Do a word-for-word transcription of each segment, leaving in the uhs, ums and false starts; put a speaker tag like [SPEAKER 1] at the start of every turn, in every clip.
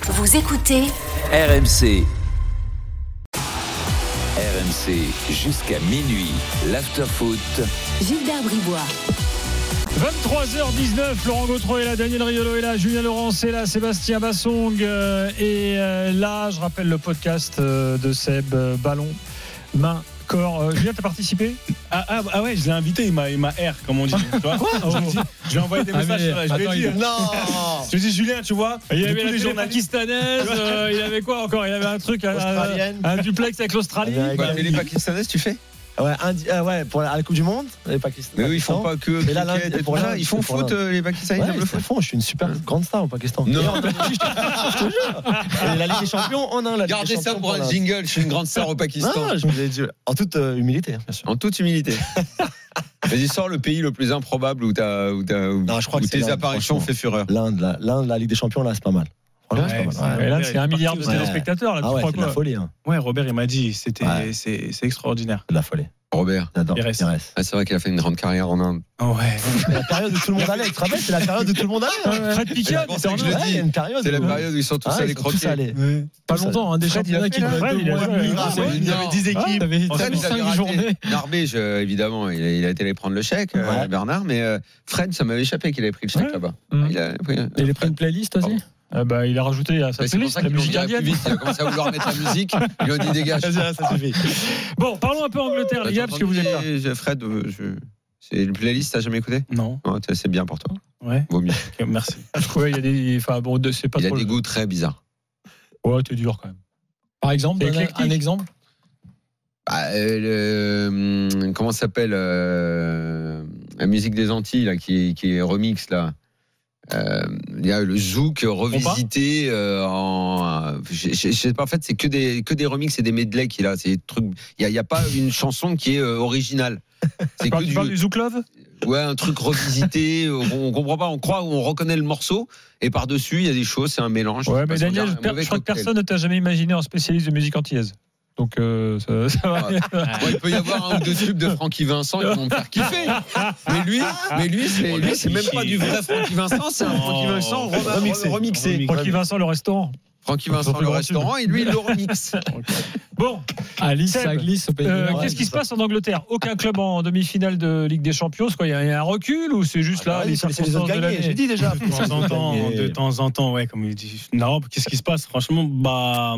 [SPEAKER 1] Vous écoutez
[SPEAKER 2] R M C. R M C jusqu'à minuit. L'afterfoot.
[SPEAKER 1] Gilbert Bribois.
[SPEAKER 3] vingt-trois heures dix-neuf, Laurent Gautreau est là, Daniel Riolo est là, Julien Laurence est là, Sébastien Bassong euh, est euh, là. Je rappelle le podcast euh, de Seb, euh, ballon, main, corps. Euh, Julien, t'as participé ?
[SPEAKER 4] ah, ah, ah ouais, je l'ai invité, il m'a, il m'a R, comme on dit. Tu vois
[SPEAKER 3] Quoi oh.
[SPEAKER 4] Je lui ai envoyé des messages, ah, mais, je vais dire.
[SPEAKER 5] Non.
[SPEAKER 4] Je lui ai dit, Julien, tu vois,
[SPEAKER 3] il y avait
[SPEAKER 4] tous
[SPEAKER 3] la
[SPEAKER 4] les
[SPEAKER 3] télé pakistanaise, euh, il avait quoi encore ? Il avait un truc, un, un, un duplex avec l'Australie.
[SPEAKER 5] Bah,
[SPEAKER 6] et les pakistanaises, tu fais ?
[SPEAKER 5] Ouais, un, euh, ouais, pour la, à la Coupe du Monde, les Pakistanais.
[SPEAKER 6] Mais eux, ils font pas que
[SPEAKER 5] cricket, là,
[SPEAKER 6] et pour là, ils font foot, euh, les Pakistanais,
[SPEAKER 5] ouais,
[SPEAKER 6] ils aiment le foot.
[SPEAKER 5] Font, je suis une super grande star au Pakistan.
[SPEAKER 6] Non.
[SPEAKER 5] Je te jure. Et la Ligue des Champions, on a la Ligue
[SPEAKER 6] Gardez
[SPEAKER 5] des
[SPEAKER 6] ça pour un jingle, je suis une grande star au Pakistan.
[SPEAKER 5] Non, je vous l'ai dit, en toute euh, humilité, bien sûr.
[SPEAKER 6] En toute humilité. Vas-y, sors le pays le plus improbable où, t'as, où, t'as, où,
[SPEAKER 5] non, je crois
[SPEAKER 6] où
[SPEAKER 5] que
[SPEAKER 6] tes
[SPEAKER 5] l'Inde,
[SPEAKER 6] apparitions ont fait fureur.
[SPEAKER 5] L'Inde, la, l'Inde, la Ligue des Champions, là, c'est pas mal.
[SPEAKER 3] Ouais, c'est, pas mal. Ouais. Là, c'est un milliard de téléspectateurs. Là,
[SPEAKER 5] ah
[SPEAKER 3] tu
[SPEAKER 5] ouais,
[SPEAKER 3] crois
[SPEAKER 5] c'est
[SPEAKER 3] quoi
[SPEAKER 5] de la folie. Hein.
[SPEAKER 4] Ouais, Robert, il m'a dit, c'était,
[SPEAKER 5] ouais.
[SPEAKER 4] c'est, c'est extraordinaire.
[SPEAKER 5] C'est de la folie.
[SPEAKER 6] Robert.
[SPEAKER 5] J'adore.
[SPEAKER 4] Il reste.
[SPEAKER 5] Il reste.
[SPEAKER 6] Ah, c'est vrai qu'il a fait une grande carrière en Inde.
[SPEAKER 4] Oh ouais.
[SPEAKER 5] C'est la période où tout le monde allait. Tu te rappelles, c'est la période où tout le monde allait. Hein.
[SPEAKER 3] Fred Piquet,
[SPEAKER 6] c'est pour ça que je le
[SPEAKER 5] ouais,
[SPEAKER 6] dis.
[SPEAKER 5] il y a une période
[SPEAKER 6] c'est
[SPEAKER 5] où...
[SPEAKER 6] la période où ils sont tous
[SPEAKER 5] ah,
[SPEAKER 6] allés
[SPEAKER 5] ils sont
[SPEAKER 6] croquer.
[SPEAKER 5] tous allés.
[SPEAKER 4] Ouais.
[SPEAKER 3] Pas longtemps, hein, des championnats qui doivent
[SPEAKER 5] Fred, il a joué.
[SPEAKER 3] Il
[SPEAKER 5] y avait dix équipes.
[SPEAKER 3] T'avais
[SPEAKER 6] Fred, ils avaient
[SPEAKER 3] cinq journées.
[SPEAKER 6] Narbé, évidemment, il a, il a été allé prendre le chèque,
[SPEAKER 5] ouais.
[SPEAKER 6] euh, Bernard, mais euh, Fred, ça m'avait échappé qu'il avait pris le chèque
[SPEAKER 3] ouais.
[SPEAKER 6] là-bas.
[SPEAKER 3] Mmh.
[SPEAKER 6] Il a pris, euh,
[SPEAKER 7] Il a pris une playlist aussi.
[SPEAKER 3] Ah bah, il a rajouté à sa
[SPEAKER 6] c'est pour
[SPEAKER 3] playlist
[SPEAKER 6] ça
[SPEAKER 3] la
[SPEAKER 6] qu'ils l'ont
[SPEAKER 3] musique
[SPEAKER 6] viré
[SPEAKER 3] indienne.
[SPEAKER 6] plus vite. Il a commencé à vouloir mettre la musique. Ils lui ont dit dégage.
[SPEAKER 5] Ça suffit.
[SPEAKER 3] Bon, parlons un peu Angleterre, les gars, parce que vous êtes là.
[SPEAKER 6] Fred, je... c'est une playlist, t'as jamais écouté ?
[SPEAKER 4] Non.
[SPEAKER 6] Non, c'est bien pour toi.
[SPEAKER 4] Ouais.
[SPEAKER 6] Vaut mieux.
[SPEAKER 4] Okay, merci.
[SPEAKER 3] Ouais, il y a des. Enfin, bon, c'est pas
[SPEAKER 6] il a
[SPEAKER 3] trop
[SPEAKER 6] des
[SPEAKER 3] le...
[SPEAKER 6] goûts très bizarres.
[SPEAKER 3] Ouais, t'es dur quand même.
[SPEAKER 7] Par exemple, un, un exemple.
[SPEAKER 6] Bah, euh, le, comment ça s'appelle euh, la musique des Antilles là, qui, qui est remix là. Euh, il y a le zouk revisité euh, en je, je, je sais pas, en fait c'est que des que des remixes et des medley qu'il a, c'est des trucs, il y a, il y a pas une chanson qui est euh, originale. C'est
[SPEAKER 3] tu
[SPEAKER 6] que
[SPEAKER 3] parles,
[SPEAKER 6] du,
[SPEAKER 3] tu parles du zouk love.
[SPEAKER 6] Ouais, un truc revisité, on, on comprend pas, on croit, on reconnaît le morceau et par dessus il y a des choses, c'est un mélange.
[SPEAKER 3] Ouais, mais
[SPEAKER 6] pas,
[SPEAKER 3] Daniel, je, per, je crois que personne ne t'a jamais imaginé un spécialiste de musique antillaise. Donc euh, ça, ça va.
[SPEAKER 6] Ouais, il peut y avoir un ou deux tubes de Francky Vincent qui vont me faire kiffer. Mais lui, mais lui, c'est, lui, c'est même pas du vrai Francky Vincent, c'est un Francky Vincent remixé. remixé.
[SPEAKER 3] Francky Vincent le restaurant.
[SPEAKER 6] Francky Vincent le restaurant et lui il le remix.
[SPEAKER 3] Bon,
[SPEAKER 7] Alice,
[SPEAKER 3] Seb,
[SPEAKER 7] ça glisse au pays.
[SPEAKER 3] Euh,
[SPEAKER 7] ouais,
[SPEAKER 3] qu'est-ce qui se passe en Angleterre ? Aucun club en demi-finale de Ligue des Champions. Il y, y a un recul ou c'est juste là
[SPEAKER 5] ah,
[SPEAKER 3] les
[SPEAKER 5] circonstances de l'année ? J'ai dit déjà.
[SPEAKER 4] De temps en temps, de temps en temps, ouais, comme il dit. Non, qu'est-ce qui se passe ? Franchement, bah.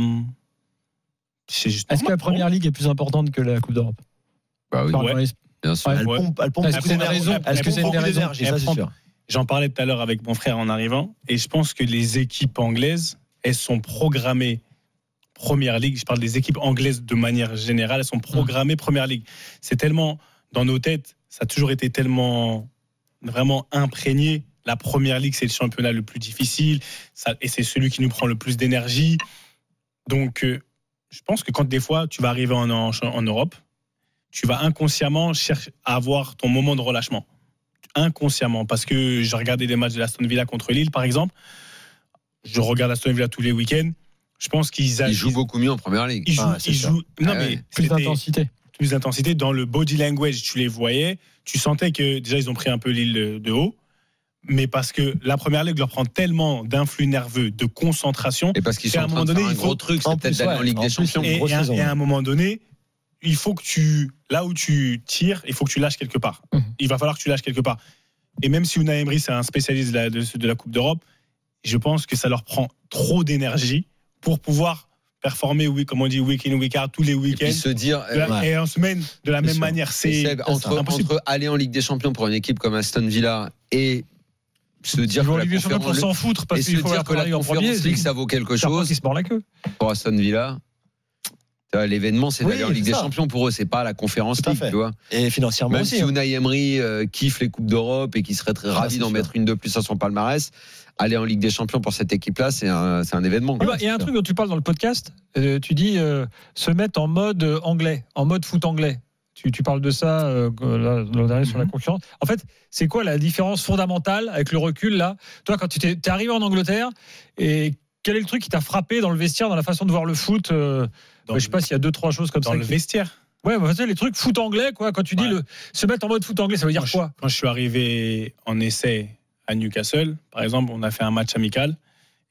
[SPEAKER 7] C'est juste Est-ce que la Première Ligue est plus importante que la Coupe d'Europe ?
[SPEAKER 6] Bah oui,
[SPEAKER 7] ouais.
[SPEAKER 6] les... bien sûr.
[SPEAKER 5] Elle pompe, elle pompe.
[SPEAKER 7] Est-ce que c'est une raison ? Est-ce que c'est une raison ?
[SPEAKER 5] Ça, c'est sûr.
[SPEAKER 4] J'en parlais tout à l'heure avec mon frère en arrivant, et je pense que les équipes anglaises, elles sont programmées Première Ligue. Je parle des équipes anglaises de manière générale, elles sont programmées Première Ligue. C'est tellement dans nos têtes, ça a toujours été tellement vraiment imprégné. La Première Ligue, c'est le championnat le plus difficile, ça, et c'est celui qui nous prend le plus d'énergie. Donc, euh, je pense que quand des fois tu vas arriver en, en, en Europe, tu vas inconsciemment chercher à avoir ton moment de relâchement. Inconsciemment, parce que je regardais des matchs de l'Aston Villa contre Lille, par exemple. Je regarde l'Aston Villa tous les week-ends. Je pense qu'ils
[SPEAKER 6] a, ils jouent beaucoup mieux en Première Ligue.
[SPEAKER 4] Ils jouent,
[SPEAKER 5] ah,
[SPEAKER 4] ils jouent. Non,
[SPEAKER 6] ah,
[SPEAKER 4] mais
[SPEAKER 6] ouais.
[SPEAKER 7] plus d'intensité.
[SPEAKER 4] Plus d'intensité dans le body language. Tu les voyais, tu sentais que déjà ils ont pris un peu Lille de, de haut. Mais parce que la Première Ligue leur prend tellement d'influx nerveux, de concentration.
[SPEAKER 6] Et parce qu'ils sont
[SPEAKER 4] à un
[SPEAKER 6] en train
[SPEAKER 4] moment
[SPEAKER 6] de
[SPEAKER 4] donné,
[SPEAKER 6] faire un
[SPEAKER 4] il faut
[SPEAKER 6] gros truc, c'est
[SPEAKER 5] en
[SPEAKER 6] peut-être
[SPEAKER 5] plus,
[SPEAKER 6] d'aller
[SPEAKER 5] ouais,
[SPEAKER 6] en Ligue
[SPEAKER 5] en
[SPEAKER 6] des
[SPEAKER 5] plus,
[SPEAKER 6] Champions.
[SPEAKER 4] Et, et, à, et à un moment donné, il faut que tu, là où tu tires, il faut que tu lâches quelque part. Mmh. Il va falloir que tu lâches quelque part. Et même si Unai Emery c'est un spécialiste de la, de, de la Coupe d'Europe, je pense que ça leur prend trop d'énergie pour pouvoir performer, oui, comme on dit, week in, week out, tous les week-ends.
[SPEAKER 6] Et puis se dire,
[SPEAKER 4] euh, la, ouais. et en semaine, de la c'est même sûr. manière, c'est
[SPEAKER 6] Seb, entre, entre aller en Ligue des Champions pour une équipe comme Aston Villa et se dire que la
[SPEAKER 3] Ligue des Champions pour s'en foutre parce
[SPEAKER 6] et
[SPEAKER 3] qu'il
[SPEAKER 6] se
[SPEAKER 3] faut
[SPEAKER 6] dire que la Conference League ça vaut quelque chose.
[SPEAKER 3] Qui se mord la queue.
[SPEAKER 6] Pour Aston Villa. L'événement, c'est d'aller oui, en Ligue des
[SPEAKER 5] ça.
[SPEAKER 6] Champions pour eux, c'est pas la Conférence League, tu vois.
[SPEAKER 5] Et financièrement
[SPEAKER 6] même
[SPEAKER 5] aussi.
[SPEAKER 6] Même si Unai Emery euh, kiffe les Coupes d'Europe et qu'il serait très ah, ravi d'en sûr. mettre une de plus à son palmarès, aller en Ligue des Champions pour cette équipe-là, c'est un, c'est un événement.
[SPEAKER 3] Il y a un truc dont tu parles dans le podcast, euh, tu dis euh, se mettre en mode anglais, en mode foot anglais. Tu, tu parles de ça euh, là, l'an dernier mm-hmm. sur la concurrence. En fait, c'est quoi la différence fondamentale avec le recul là ? Toi, quand tu t'es, t'es arrivé en Angleterre, et quel est le truc qui t'a frappé dans le vestiaire, dans la façon de voir le foot euh, bah, Je sais pas s'il y a deux trois choses comme
[SPEAKER 4] dans
[SPEAKER 3] ça.
[SPEAKER 4] Dans le
[SPEAKER 3] qui...
[SPEAKER 4] vestiaire.
[SPEAKER 3] Ouais, bah, les trucs foot anglais, quoi. Quand tu dis ouais. le, se mettre en mode foot anglais, ça veut dire
[SPEAKER 4] quand
[SPEAKER 3] quoi ?
[SPEAKER 4] je, Quand je suis arrivé en essai à Newcastle, par exemple, on a fait un match amical.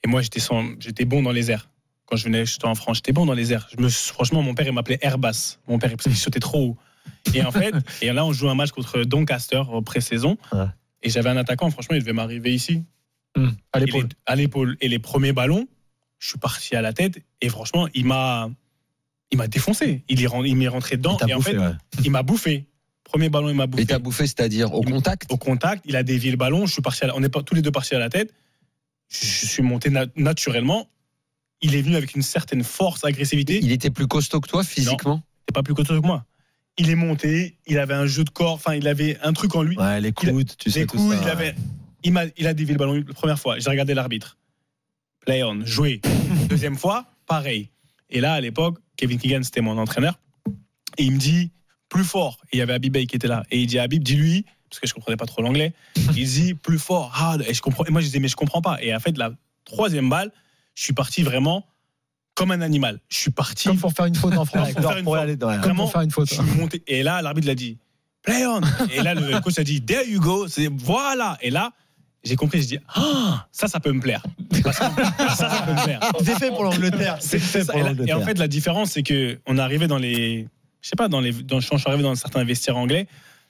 [SPEAKER 4] Et moi, j'étais, sans, j'étais bon dans les airs. Quand je venais, j'étais en France, j'étais bon dans les airs. Je me, franchement, mon père, il m'appelait Airbus. Mon père, parce qu'il sautait trop haut. Et en fait, et là, on joue un match contre Doncaster en pré-saison. Ouais. Et j'avais un attaquant, franchement, il devait m'arriver ici.
[SPEAKER 3] Mmh, à l'épaule.
[SPEAKER 4] Et les, à l'épaule. Et les premiers ballons, je suis parti à la tête. Et franchement, il m'a, il m'a défoncé. Il, y, il m'est rentré dedans. Et
[SPEAKER 5] bouffé,
[SPEAKER 4] en fait,
[SPEAKER 5] ouais.
[SPEAKER 4] il m'a bouffé. Premier ballon, il m'a bouffé.
[SPEAKER 6] Et t'as bouffé, c'est-à-dire au
[SPEAKER 4] il,
[SPEAKER 6] contact
[SPEAKER 4] Au contact. Il a dévié le ballon. Je suis parti à la, on est pas, tous les deux partis à la tête. Je, je suis monté na- naturellement. Il est venu avec une certaine force, agressivité.
[SPEAKER 6] Il était plus costaud que toi physiquement?
[SPEAKER 4] Non, il n'est pas plus costaud que moi. Il est monté, il avait un jeu de corps, enfin, il avait un truc en lui.
[SPEAKER 5] Ouais, les coudes,
[SPEAKER 4] a,
[SPEAKER 5] tu sais
[SPEAKER 4] les
[SPEAKER 5] tout
[SPEAKER 4] coudes,
[SPEAKER 5] ça.
[SPEAKER 4] Il, avait, il, m'a, il a dévié le ballon la première fois. J'ai regardé l'arbitre. Play on, jouer. Deuxième fois, pareil. Et là, à l'époque, Kevin Keegan, c'était mon entraîneur. Et il me dit, plus fort. Et il y avait Habib Bey qui était là. Et il dit à Habib, dis-lui, parce que je ne comprenais pas trop l'anglais, il dit, plus fort, hard. Et, je comprends, et moi, je disais, mais je ne comprends pas. Et en fait, la troisième balle, je suis parti vraiment comme un animal. Je suis parti.
[SPEAKER 7] Comme pour faire une faute en France.
[SPEAKER 4] pour faire une
[SPEAKER 5] pour
[SPEAKER 4] faute.
[SPEAKER 5] aller dans la...
[SPEAKER 7] Comme pour faire une faute.
[SPEAKER 4] Je suis monté. Et là, l'arbitre l'a dit, play on. Et là, le coach a dit, there you go. C'est, voilà. Et là, j'ai compris. Je dis, ah, ça, ça peut me plaire. Parce que ça, ça peut me plaire.
[SPEAKER 5] C'est fait pour l'Angleterre. C'est fait
[SPEAKER 4] ça.
[SPEAKER 5] pour
[SPEAKER 4] Et, la,
[SPEAKER 5] l'Angleterre.
[SPEAKER 4] et en fait, la différence, c'est que on est arrivé dans les, je sais pas, dans les, dans, je suis arrivé dans certains vestiaires anglais.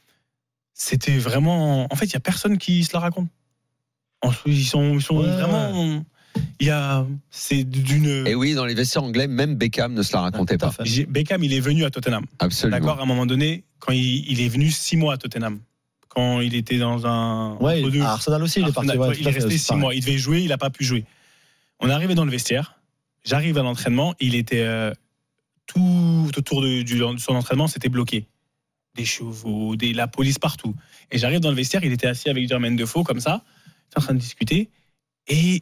[SPEAKER 4] C'était vraiment, en fait, il y a personne qui se la raconte. Ils sont, ils sont
[SPEAKER 5] ouais,
[SPEAKER 4] vraiment. Il y a, c'est d'une.
[SPEAKER 6] Et oui, dans les vestiaires anglais, même Beckham ne se la racontait
[SPEAKER 5] ah,
[SPEAKER 6] pas.
[SPEAKER 4] J'ai, Beckham, il est venu à Tottenham.
[SPEAKER 6] Absolument.
[SPEAKER 4] D'accord, à un moment donné, quand il, il est venu six mois à Tottenham, quand il était dans un.
[SPEAKER 5] Ouais,
[SPEAKER 4] entre deux,
[SPEAKER 5] à Arsenal aussi, il est parti.
[SPEAKER 4] Arsenal,
[SPEAKER 5] Ouais,
[SPEAKER 4] il est resté six mois. Il devait jouer, il n'a pas pu jouer. On est arrivé dans le vestiaire. J'arrive à l'entraînement. Il était euh, tout autour de, du, de son entraînement, c'était bloqué. Des chevaux, des, la police partout. Et j'arrive dans le vestiaire. Il était assis avec Jermaine Defoe comme ça, en train de discuter et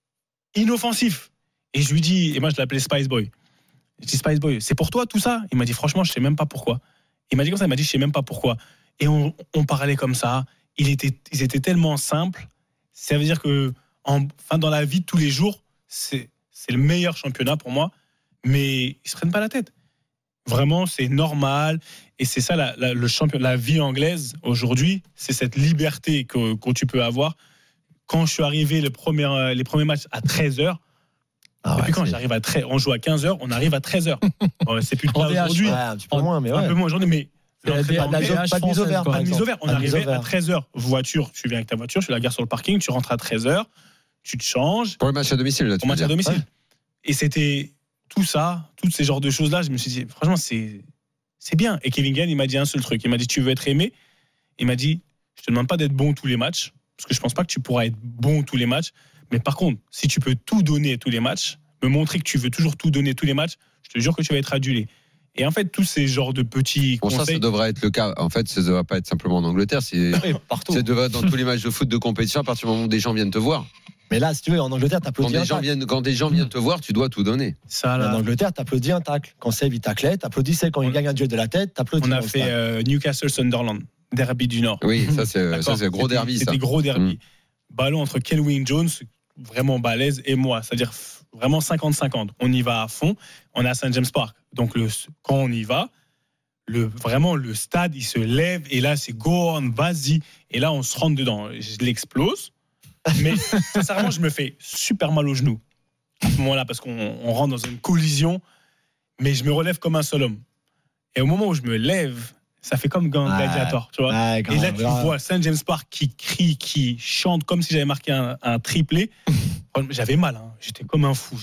[SPEAKER 4] inoffensif. Et je lui dis, et moi je l'appelais Spice Boy. Je dis Spice Boy, c'est pour toi tout ça? Il m'a dit franchement, je sais même pas pourquoi. Il m'a dit comme ça, il m'a dit je sais même pas pourquoi. Et on, on parlait comme ça. Il était, ils étaient tellement simples. Ça veut dire que, en, enfin, dans la vie de tous les jours, c'est, c'est le meilleur championnat pour moi. Mais ils se prennent pas la tête. Vraiment, c'est normal. Et c'est ça la, la, le champion, la vie anglaise aujourd'hui, c'est cette liberté que, que tu peux avoir. Quand je suis arrivé le premier, les premiers matchs à treize heures, ah et puis ouais, quand c'est... j'arrive à treize, on joue à quinze heures, on arrive à treize heures. Bon, c'est plus le cas aujourd'hui.
[SPEAKER 5] Ouais, un petit peu moins, mais ouais.
[SPEAKER 4] Un peu moins aujourd'hui, mais
[SPEAKER 7] la, la, la, la
[SPEAKER 5] pas de mise au vert.
[SPEAKER 4] Pas de mise au vert. On arrivait à treize heures. Voiture, tu viens avec ta voiture, tu la gares sur le parking, tu rentres à treize heures, tu te changes.
[SPEAKER 6] Pour le match à domicile, là, tu
[SPEAKER 4] Pour le match à domicile.
[SPEAKER 6] Ouais.
[SPEAKER 4] Et c'était tout ça, tous ces genres de choses-là, je me suis dit, franchement, c'est, c'est bien. Et Kevin Keegan, il m'a dit un seul truc. Il m'a dit, tu veux être aimé? Il m'a dit, je te demande pas d'être bon tous les matchs, parce que je pense pas que tu pourras être bon tous les matchs. Mais par contre, si tu peux tout donner tous les matchs, me montrer que tu veux toujours tout donner tous les matchs, je te jure que tu vas être adulé. Et en fait, tous ces genres de petits
[SPEAKER 6] bon,
[SPEAKER 4] conseils...
[SPEAKER 6] ça, ça devrait être le cas. En fait, ça ne devrait pas être simplement en Angleterre. C'est,
[SPEAKER 5] oui, partout.
[SPEAKER 6] Ça devrait être dans tous les matchs de foot de compétition à partir du moment où des gens viennent te voir.
[SPEAKER 5] Mais là, si tu veux, en Angleterre, t'applaudis
[SPEAKER 6] quand
[SPEAKER 5] un
[SPEAKER 6] des gens
[SPEAKER 5] tacle.
[SPEAKER 6] viennent, Quand des gens viennent te voir, tu dois tout donner.
[SPEAKER 4] Ça, là...
[SPEAKER 5] En Angleterre, t'applaudis un tacle. Quand Save, il taclait, t'applaudissais. Quand on... il gagne un duel de la tête, t'applaudis.
[SPEAKER 4] On a fait euh, Newcastle-Sunderland, derby du Nord.
[SPEAKER 6] Oui, ça, c'est, ça, c'est gros
[SPEAKER 4] c'était,
[SPEAKER 6] derby.
[SPEAKER 4] C'était
[SPEAKER 6] ça.
[SPEAKER 4] gros derby.
[SPEAKER 6] Mmh.
[SPEAKER 4] Ballon entre Kelvin Jones, vraiment balèze, et moi. C'est-à-dire vraiment cinquante cinquante. On y va à fond. On est à Saint James Park. Donc, le, quand on y va, le, vraiment, le stade, il se lève. Et là, c'est go on, vas-y. Et là, on se rentre dedans. Je l'explose. Mais sincèrement, je me fais super mal au genou à ce moment-là parce qu'on on rentre dans une collision. Mais je me relève comme un seul homme. Et au moment où je me lève, ça fait comme un gladiator, tu vois.
[SPEAKER 5] Ouais,
[SPEAKER 4] et là, tu ouais. vois Saint James Park qui crie, qui chante comme si j'avais marqué un, un triplé. J'avais mal, hein. J'étais comme un fou.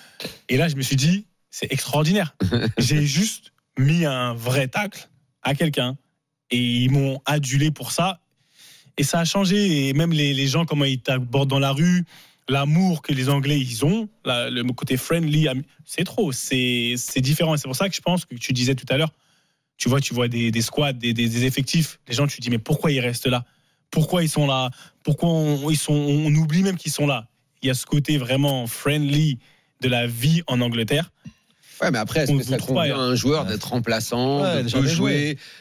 [SPEAKER 4] Et là, je me suis dit, c'est extraordinaire. J'ai juste mis un vrai tacle à quelqu'un et ils m'ont adulé pour ça. Et ça a changé. Et même les, les gens, comment ils t'abordent dans la rue, l'amour que les Anglais ils ont, la, le côté friendly, c'est trop. C'est, c'est différent. Et c'est pour ça que je pense que tu disais tout à l'heure, tu vois, tu vois des, des squads, des, des, des effectifs. Les gens, tu te dis, mais pourquoi ils restent là? Pourquoi ils sont là? Pourquoi on, ils sont, on oublie même qu'ils sont là? Il y a ce côté vraiment friendly de la vie en Angleterre.
[SPEAKER 6] Ouais, mais après, est-ce que ça convient à un joueur d'être remplaçant, ouais, de peu jouer,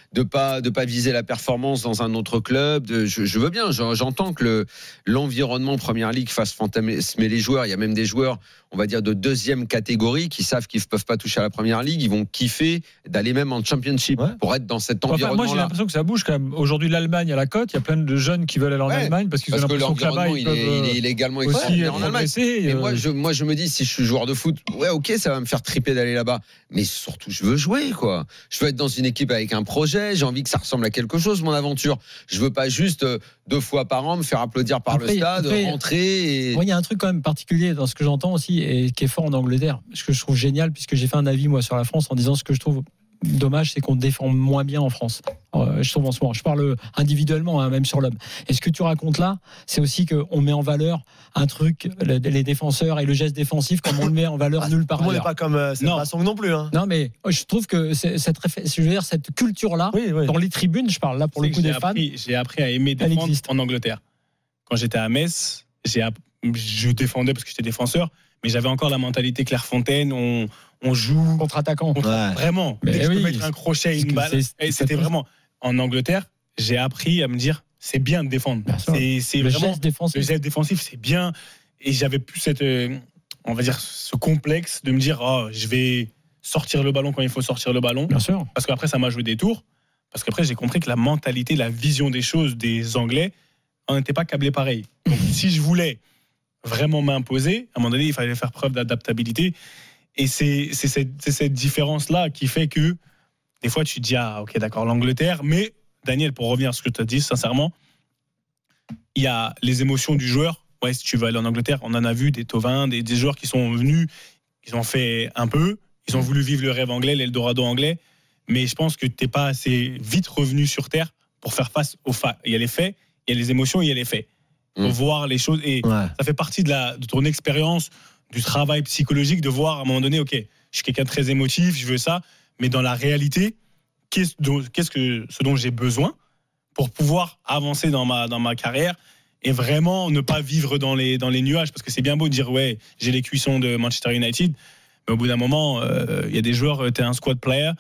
[SPEAKER 6] de pas de pas viser la performance dans un autre club. De, je, je veux bien, j'entends que le, l'environnement Première Ligue fasse fantasmer les joueurs. Il y a même des joueurs, on va dire de deuxième catégorie, qui savent qu'ils ne peuvent pas toucher à la Première Ligue. Ils vont kiffer d'aller même en Championship ouais. pour être dans cet
[SPEAKER 3] enfin,
[SPEAKER 6] environnement-là.
[SPEAKER 3] Moi, j'ai l'impression que ça bouge quand même. Aujourd'hui, l'Allemagne à la cote, il y a plein de jeunes qui veulent aller en ouais, Allemagne parce qu'ils parce ont l'impression que, que là-bas, ils
[SPEAKER 6] il
[SPEAKER 3] peuvent
[SPEAKER 6] est, il est, il est également
[SPEAKER 3] aussi
[SPEAKER 6] en Allemagne. Et
[SPEAKER 3] euh...
[SPEAKER 6] moi, je, moi, je me dis, si je suis joueur de foot, ouais, ok, ça va me faire triper d'aller là-bas. Mais surtout, je veux jouer, quoi. Je veux être dans une équipe avec un projet. J'ai envie que ça ressemble à quelque chose, mon aventure. Je veux pas juste euh, deux fois par an me faire applaudir par après, le stade, après, rentrer. Et...
[SPEAKER 7] Moi, il y a un truc quand même particulier dans ce que j'entends aussi et qui est fort en Angleterre, ce que je trouve génial, puisque j'ai fait un avis moi sur la France en disant ce que je trouve dommage, c'est qu'on défend moins bien en France. Euh, je trouve en ce moment, je parle individuellement, hein, même sur l'homme. Et ce que tu racontes là, c'est aussi qu'on met en valeur un truc, les, les défenseurs et le geste défensif, comme on le met en valeur ah, nulle part ailleurs.
[SPEAKER 5] On n'est pas comme euh, c'est pas Song non plus. Hein.
[SPEAKER 7] Non, mais je trouve que c'est, cette, je veux dire, cette culture-là, oui, oui. dans les tribunes, je parle là pour c'est le coup des fans.
[SPEAKER 4] Appris, j'ai appris à aimer défendre en Angleterre. Quand j'étais à Metz, j'ai, je défendais parce que j'étais défenseur, mais j'avais encore la mentalité Clairefontaine. On On joue
[SPEAKER 7] contre-attaquant.
[SPEAKER 4] Contre, ouais. Vraiment. Mais dès que oui, je peux mettre un crochet et une balle. Et c'était vraiment. En Angleterre, j'ai appris à me dire c'est bien de défendre. C'est, c'est
[SPEAKER 7] le
[SPEAKER 4] vraiment.
[SPEAKER 7] Geste défensif.
[SPEAKER 4] Le geste défensif, c'est bien. Et j'avais plus cette. On va dire ce complexe de me dire oh, je vais sortir le ballon quand il faut sortir le ballon.
[SPEAKER 7] Bien sûr.
[SPEAKER 4] Parce qu'après, ça m'a joué des tours. Parce qu'après, j'ai compris que la mentalité, la vision des choses des Anglais, on n'était pas câblés pareil. Donc, si je voulais vraiment m'imposer, à un moment donné, il fallait faire preuve d'adaptabilité. Et c'est, c'est, cette, c'est cette différence-là qui fait que des fois, tu te dis, ah, ok, d'accord, l'Angleterre. Mais, Daniel, pour revenir à ce que tu as dit, sincèrement, il y a les émotions du joueur. Ouais, si tu veux aller en Angleterre, on en a vu des Thauvin, des, des joueurs qui sont venus, ils ont fait un peu, ils ont voulu vivre le rêve anglais, l'Eldorado anglais. Mais je pense que tu n'es pas assez vite revenu sur Terre pour faire face aux faits. Il y a les faits, il y a les émotions, il y a les faits. Il faut mmh. voir les choses. Et ouais. ça fait partie de, la, de ton expérience, du travail psychologique, de voir à un moment donné, ok, je suis quelqu'un de très émotif, je veux ça, mais dans la réalité, qu'est-ce, qu'est-ce que ce dont j'ai besoin pour pouvoir avancer dans ma, dans ma carrière et vraiment ne pas vivre dans les, dans les nuages, parce que c'est bien beau de dire, ouais, j'ai les cuissons de Manchester United, mais au bout d'un moment, il euh, y a des joueurs, t'es un squad player,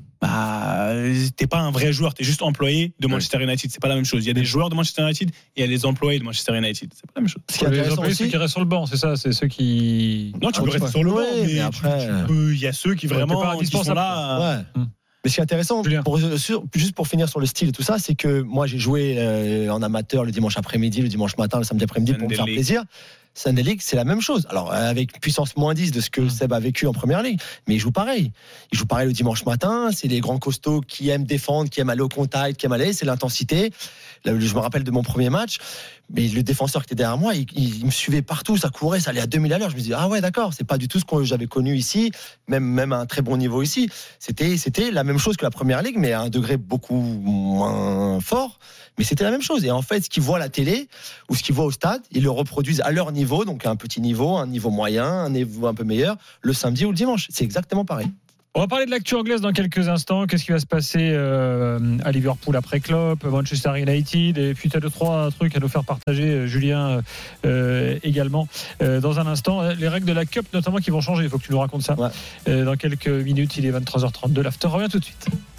[SPEAKER 4] bah, t'es pas un vrai joueur, t'es juste employé de Manchester ouais. United. C'est pas la même chose. Il y a des joueurs de Manchester United et il y a les employés de Manchester United. C'est pas la même chose.
[SPEAKER 3] Ce qui est les employés, ceux qui restent sur le banc, c'est ça, c'est ceux qui.
[SPEAKER 4] Non, tu ah, peux rester sur le banc, ouais, mais, mais après, il y a ceux qui vraiment qui sont là.
[SPEAKER 5] Ouais. Hum. Mais ce qui est intéressant, pour, sur, juste pour finir sur le style et tout ça, c'est que moi j'ai joué euh, en amateur le dimanche après-midi, le dimanche matin, le samedi après-midi pour me faire plaisir. Sunday League, c'est la même chose. Alors, avec puissance moins dix de ce que Seb a vécu en première ligue, mais il joue pareil. Il joue pareil le dimanche matin. C'est les grands costauds qui aiment défendre, qui aiment aller au contact, qui aiment aller. C'est l'intensité. Là, je me rappelle de mon premier match, mais le défenseur qui était derrière moi, il, il me suivait partout. Ça courait, ça allait à deux mille à l'heure. Je me disais, ah ouais, d'accord, c'est pas du tout ce que j'avais connu ici, même, même à un très bon niveau ici. C'était, c'était la même chose que la première ligue, mais à un degré beaucoup moins fort. Mais c'était la même chose. Et en fait, ce qu'ils voient à la télé ou ce qu'ils voient au stade, ils le reproduisent à leur niveau, donc à un petit niveau, un niveau moyen, un niveau un peu meilleur, le samedi ou le dimanche. C'est exactement pareil.
[SPEAKER 3] On va parler de l'actu anglaise dans quelques instants. Qu'est-ce qui va se passer euh, à Liverpool après Klopp, Manchester United, et puis tu as deux, trois trucs à nous faire partager, Julien, euh, également. Euh, dans un instant, les règles de la Cup notamment qui vont changer. Il faut que tu nous racontes ça. Ouais. Euh, dans quelques minutes, il est vingt-trois heures trente-deux. L'after revient tout de suite.